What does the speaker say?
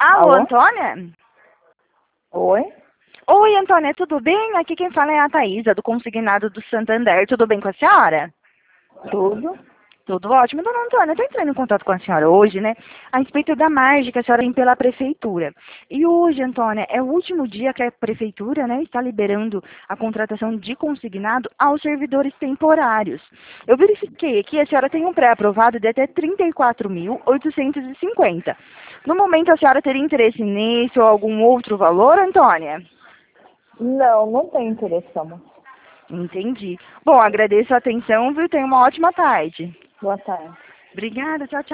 Alô, Alô? Antônia? Oi? Oi, Antônia, tudo bem? Aqui quem fala é a Thaísa, do Consignado do Santander. Tudo bem com a senhora? Tudo? Tudo ótimo. Dona Antônia, estou entrando em contato com a senhora hoje, né, a respeito da margem que a senhora tem pela prefeitura. E hoje, Antônia, é o último dia que a prefeitura, né, está liberando a contratação de consignado aos servidores temporários. Eu verifiquei que a senhora tem um pré-aprovado de até 34.850. No momento, a senhora teria interesse nesse ou algum outro valor, Antônia? Não tem interesse, amor. Entendi. Bom, agradeço a atenção, viu? Tenha uma ótima tarde. Boa tarde. Obrigada, tchau, tchau.